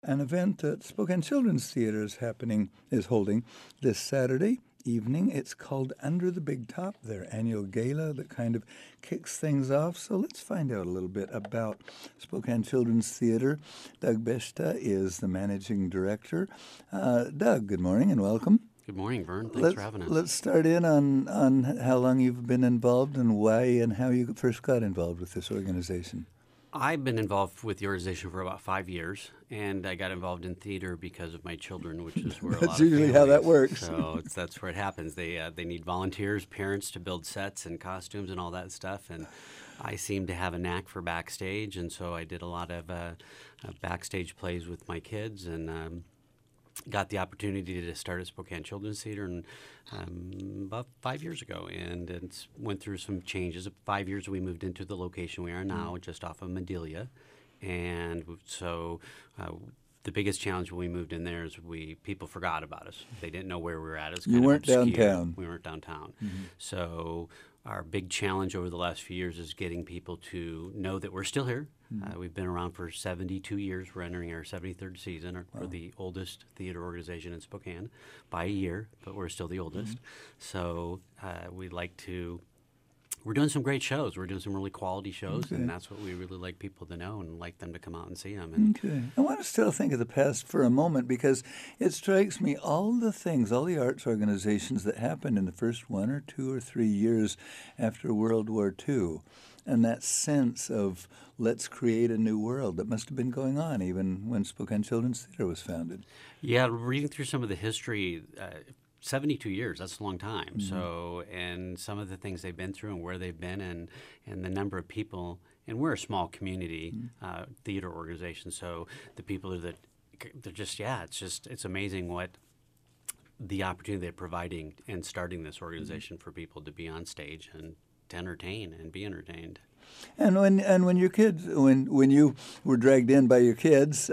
An event that Spokane Children's Theatre is holding this Saturday evening. It's called Under the Big Top, their annual gala that kind of kicks things off. So let's find out a little bit about Spokane Children's Theatre. Doug Beshta is the managing director. Doug, good morning and welcome. Good morning, Vern. Thanks Let's for having us. let's start in on how long you've been involved and why and how you first got involved with this organization. I've been involved with the organization for about 5 years, and I got involved in theater because of my children, which is where a That's lot of usually how that families- works. So that's where it happens. They need volunteers, parents to build sets and costumes and all that stuff, and I seem to have a knack for backstage, and so I did a lot of backstage plays with my kids, and got the opportunity to start at Spokane Children's Theater about 5 years ago, and it went through some changes. 5 years we moved into the location we are now, just off of Madelia, and so the biggest challenge when we moved in there is people forgot about us. They didn't know where we were at. It was You kind of weren't obscure. downtown. We weren't downtown. So our big challenge over the last few years is getting people to know that we're still here. We've been around for 72 years. We're entering our 73rd season. We're the oldest theater organization in Spokane by a year, but we're still the oldest. So we're doing some great shows. We're doing some really quality shows, Okay. and that's what we really like people to know and like them to come out and see them. And Okay. I want to still think of the past for a moment because it strikes me all the arts organizations that happened in the first 1 or 2 or 3 years after World War II, and that sense of let's create a new world that must have been going on even when Spokane Children's Theatre was founded. yeah, reading through some of the history, 72 years, that's a long time. So, and some of the things they've been through and where they've been and the number of people, and we're a small community theater organization, so the people they're just, it's amazing what the opportunity they're providing and starting this organization for people to be on stage and to entertain and be entertained. And when your kids when you were dragged in by your kids,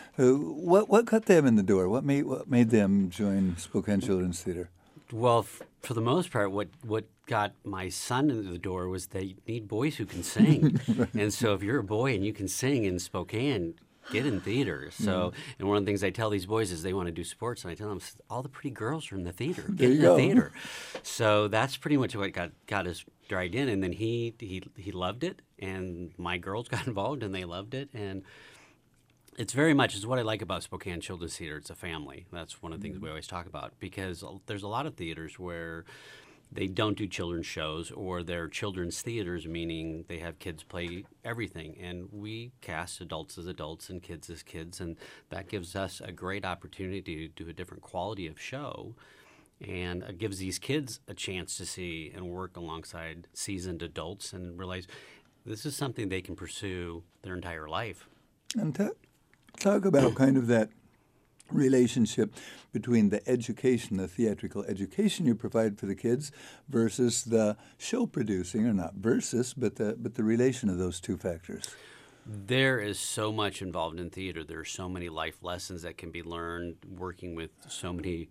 what got them in the door? What made them join Spokane Children's Theatre? Well, for the most part, what got my son into the door was they need boys who can sing. And so if you're a boy and you can sing in Spokane, get in theater. So, and one of the things I tell these boys is they want to do sports, and I tell them all the pretty girls are in the theater. There Get you in go. the theater. So that's pretty much what got us dragged in. And then he loved it, and my girls got involved, and they loved it, and it's very much is what I like about Spokane Children's Theater. It's a family. That's one of the things we always talk about, because there's a lot of theaters where they don't do children's shows, or they're children's theaters, meaning they have kids play everything. And we cast adults as adults and kids as kids, and that gives us a great opportunity to do a different quality of show. And it gives these kids a chance to see and work alongside seasoned adults and realize this is something they can pursue their entire life. And talk about kind of that relationship between the education, the theatrical education you provide for the kids, versus the show producing, or not versus, but the relation of those two factors. There is so much involved in theater. There are so many life lessons that can be learned working with so many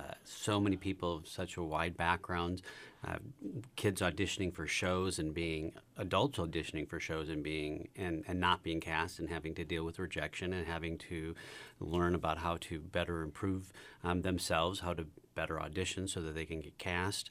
people of such a wide background. Kids auditioning for shows and being adults auditioning for shows and being and not being cast and having to deal with rejection and having to learn about how to better improve themselves, how to better audition so that they can get cast.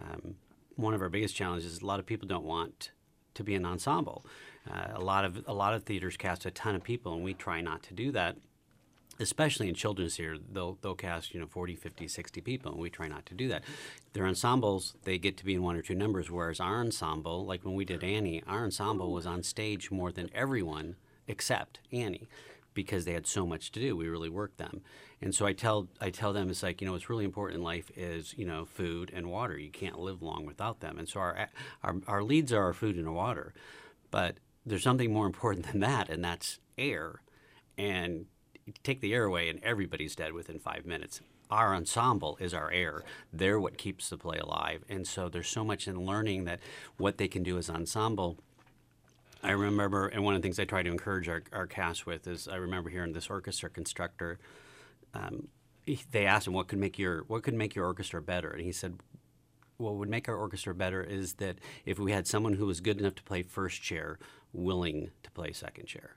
One of our biggest challenges is a lot of people don't want to be an ensemble. A lot of theaters cast a ton of people, and we try not to do that. Especially in children's theater, they'll cast 40, 50, 60 people, and we try not to do that. Their ensembles, they get to be in one or two numbers, whereas our ensemble, like when we did Annie, our ensemble was on stage more than everyone except Annie, because they had so much to do. We really worked them. And so I tell them, it's like, what's really important in life is, food and water. You can't live long without them. And so our leads are our food and water. But there's something more important than that, and that's air. And you take the air away and everybody's dead within 5 minutes. Our ensemble is our air. They're what keeps the play alive. And so there's so much in learning that what they can do as ensemble. I remember, and one of the things I try to encourage our cast with is, I remember hearing this orchestra constructor, they asked him, what could make your orchestra better? And he said, what would make our orchestra better is that if we had someone who was good enough to play first chair, willing to play second chair.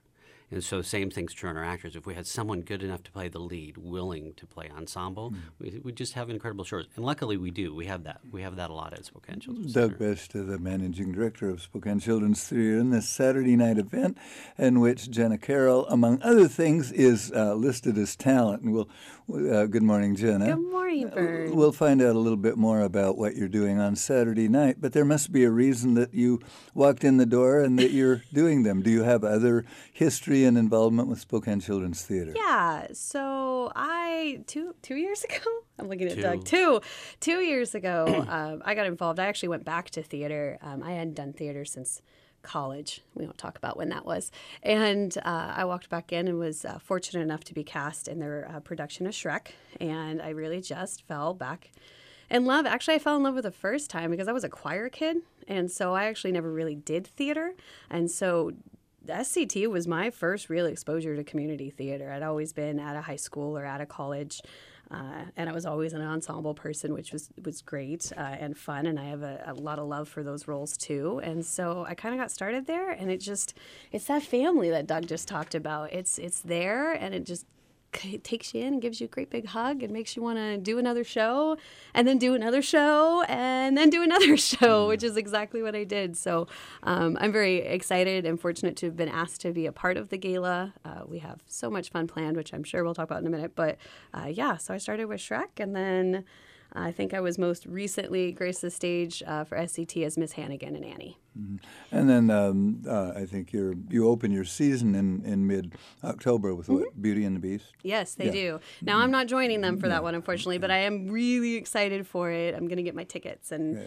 And so same thing's true in our actors. If we had someone good enough to play the lead, willing to play ensemble, we just have incredible shows. And luckily we do. We have that. We have that a lot at Spokane Children's Doug Theater. Best, the managing director of Spokane Children's Theater, in this Saturday night event in which Jenna Carroll, among other things, is listed as talent. And good morning, Jenna. Good morning, Vern. We'll find out a little bit more about what you're doing on Saturday night, but there must be a reason that you walked in the door and that you're doing them. Do you have other history and involvement with Spokane Children's Theater? Yeah, so two years ago, I'm looking at Doug. 2 years ago, I got involved. I actually went back to theater. I hadn't done theater since college. We won't talk about when that was. And I walked back in and was fortunate enough to be cast in their production of Shrek. And I really just fell back in love. Actually, I fell in love with the first time because I was a choir kid. And so I actually never really did theater. And so SCT was my first real exposure to community theater. I'd always been at a high school or at a college, and I was always an ensemble person, which was great and fun, and I have a lot of love for those roles too. And so I kind of got started there, and it's that family that Doug just talked about. It's there, and it just takes you in and gives you a great big hug and makes you want to do another show and then do another show and then do another show, which is exactly what I did. So I'm very excited and fortunate to have been asked to be a part of the gala. We have so much fun planned, which I'm sure we'll talk about in a minute. But so I started with Shrek, and then I think I was most recently graced the stage for SCT as Miss Hannigan and Annie. Mm-hmm. And then I think you open your season in mid-October with what, Beauty and the Beast? Yes, they do. Now, I'm not joining them for that one, unfortunately, but I am really excited for it. I'm going to get my tickets, and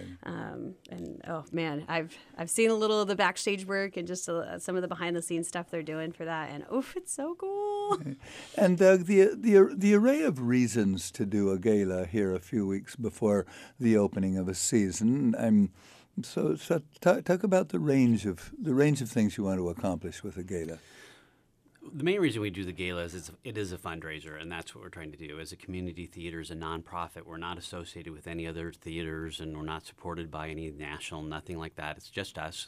oh man, I've seen a little of the backstage work and just some of the behind-the-scenes stuff they're doing for that, and it's so cool. And Doug, the array of reasons to do a gala here a few weeks before the opening of a season. So talk about the range of things you want to accomplish with a gala. The main reason we do the gala is it is a fundraiser, and that's what we're trying to do. As a community theater, as a nonprofit, we're not associated with any other theaters, and we're not supported by any national, nothing like that. It's just us.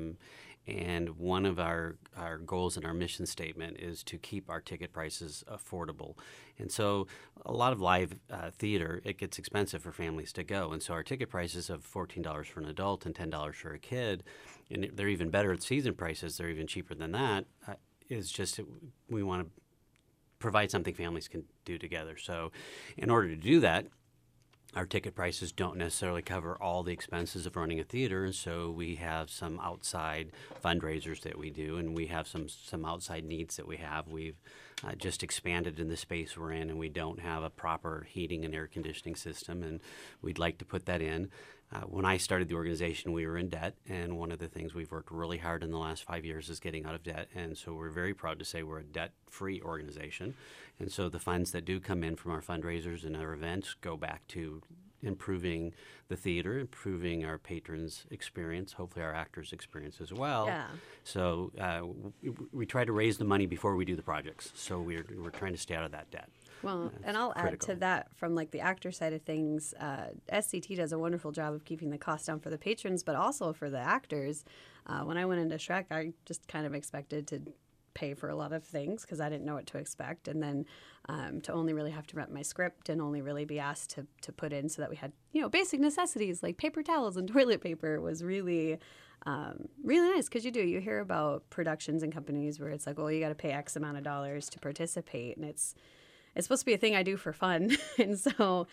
And one of our goals and our mission statement is to keep our ticket prices affordable. And so a lot of live theater, it gets expensive for families to go. And so our ticket prices of $14 for an adult and $10 for a kid, and they're even better at season prices, they're even cheaper than that, is just we want to provide something families can do together. So in order to do that, our ticket prices don't necessarily cover all the expenses of running a theater, and so we have some outside fundraisers that we do, and we have some outside needs that we have. We've just expanded in the space we're in, and we don't have a proper heating and air conditioning system, and we'd like to put that in. When I started the organization, we were in debt, and one of the things we've worked really hard in the last 5 years is getting out of debt, and so we're very proud to say we're a debt-free organization. And so the funds that do come in from our fundraisers and our events go back to improving the theater, improving our patrons' experience, hopefully our actors' experience as well. Yeah. So we try to raise the money before we do the projects, so we're trying to stay out of that debt. Well, and I'll add to that from like the actor side of things. SCT does a wonderful job of keeping the cost down for the patrons, but also for the actors. When I went into Shrek, I just kind of expected to pay for a lot of things because I didn't know what to expect, and then to only really have to rent my script and only really be asked to put in so that we had basic necessities like paper towels and toilet paper was really really nice, because you hear about productions and companies where it's like, well, you got to pay X amount of dollars to participate, and it's supposed to be a thing I do for fun. And so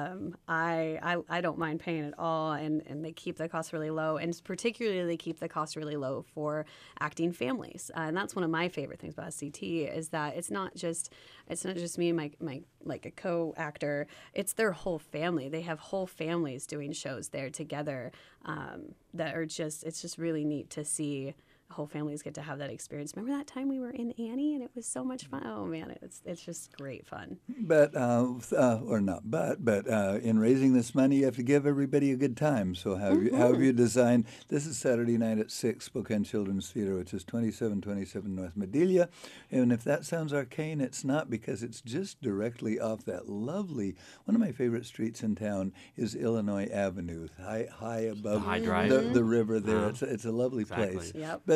I don't mind paying at all. And they keep the cost really low. And particularly they keep the cost really low for acting families. And that's one of my favorite things about SCT is that it's not just me and my like a co-actor. It's their whole family. They have whole families doing shows there together that are it's just really neat to see whole families get to have that experience. Remember that time we were in Annie and it was so much fun? Oh man, it's just great fun. But in raising this money, you have to give everybody a good time. So how have you designed? This is Saturday night at 6, Spokane Children's Theater, which is 2727 North Madelia. And if that sounds arcane, it's not, because it's just directly off that lovely, one of my favorite streets in town is Illinois Avenue, high above High Drive. the river there. It's a lovely place. Yep. But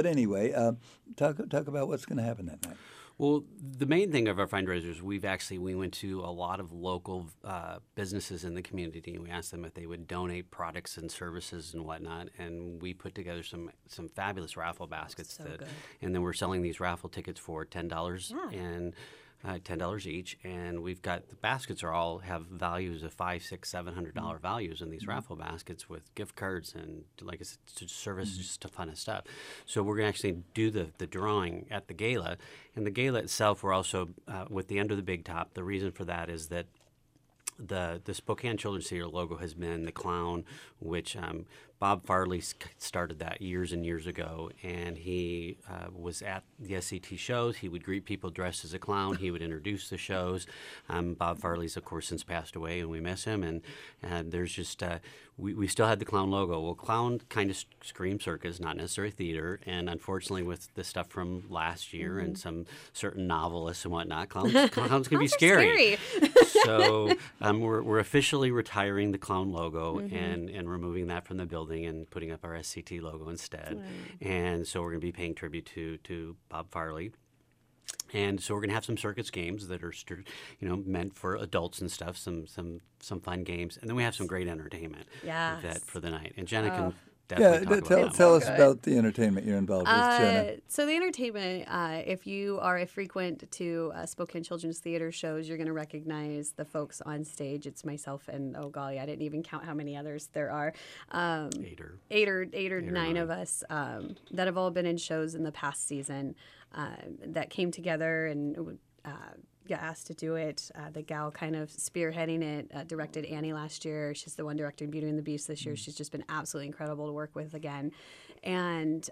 But anyway, talk about what's going to happen that night. Well, the main thing of our fundraisers, we went to a lot of local businesses in the community, and we asked them if they would donate products and services and whatnot, and we put together some fabulous raffle baskets. So good. And then we're selling these raffle tickets for $10 and $10 each, and we've got the baskets all have values of $500, $600, $700 values in these raffle baskets with gift cards and like I said, service, just a ton of stuff. So we're going to actually do the drawing at the gala, and the gala itself. We're also with the Under the Big Top. The reason for that is that the Spokane Children's Theater logo has been the clown, which Bob Farley started that years and years ago, and he was at the SCT shows. He would greet people dressed as a clown. He would introduce the shows. Bob Farley's, of course, since passed away, and we miss him. And there's just we still had the clown logo. Well, clown kind of screams circus, not necessarily theater. And unfortunately, with the stuff from last year and some certain novelists and whatnot, clowns can be scary. So we're officially retiring the clown logo and removing that from the building and putting up our SCT logo instead. Right. And so we're going to be paying tribute to Bob Farley. And so we're going to have some circus games that are, meant for adults and stuff. Some fun games, and then we have some great entertainment for the night. And Jenna can. Tell us about the entertainment you're involved with, Jenna. So the entertainment, if you are a frequent to Spokane Children's Theater shows, you're going to recognize the folks on stage. It's myself and, oh golly, I didn't even count how many others there are. Eight or nine of us that have all been in shows in the past season that came together and got asked to do it. The gal kind of spearheading it directed Annie last year. She's the one directing Beauty and the Beast this year. She's just been absolutely incredible to work with again. And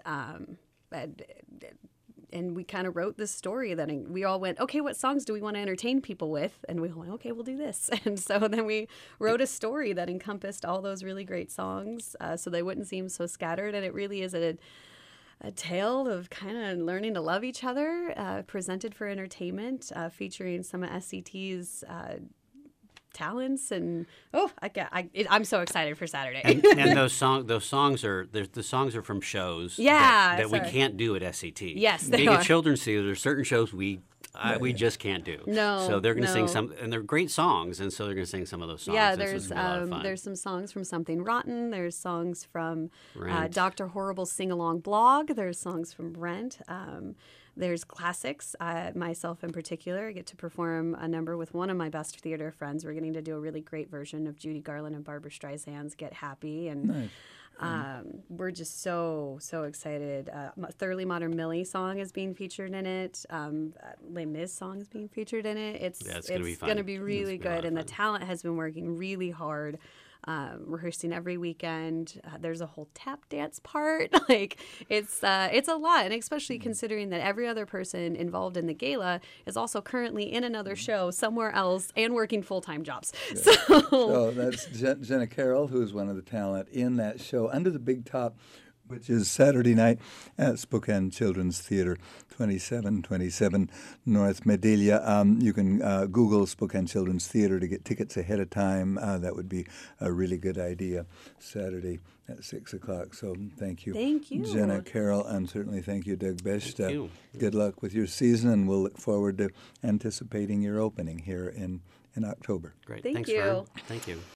we kind of wrote this story that we all went, okay, what songs do we want to entertain people with? And we all went, okay, we'll do this. And so then we wrote a story that encompassed all those really great songs so they wouldn't seem so scattered. And it really is a tale of kind of learning to love each other, presented for entertainment, featuring some of SCT's talents, and I'm so excited for Saturday. and those songs are the songs are from shows that we can't do at SCT. Yes, being a children's theater, there's certain shows we just can't do. No, so they're going to sing some, and they're great songs, and so they're going to sing some of those songs. Yeah, there's some songs from Something Rotten. There's songs from Dr. Horrible's Sing Along blog. There's songs from Rent. There's classics. Myself in particular, I get to perform a number with one of my best theater friends. We're getting to do a really great version of Judy Garland and Barbra Streisand's "Get Happy," and. Nice. We're just so excited. Thoroughly Modern Millie song is being featured in it. Les Mis song is being featured in it. It's going to be really good. And the talent has been working really hard, rehearsing every weekend. There's a whole tap dance part. It's a lot, and especially considering that every other person involved in the gala is also currently in another show somewhere else and working full-time jobs. Yeah. So that's Jenna Carroll, who's one of the talent in that show, Under the Big Top, which is Saturday night at Spokane Children's Theater, 2727 North Medelia. You can Google Spokane Children's Theater to get tickets ahead of time. That would be a really good idea, Saturday at 6 o'clock. So thank you. Thank you. Jenna Carroll, and certainly thank you, Doug Best. Thank you. Good luck with your season, and we'll look forward to anticipating your opening here in October. Great. Thank Thanks, you. Vern. Thank you.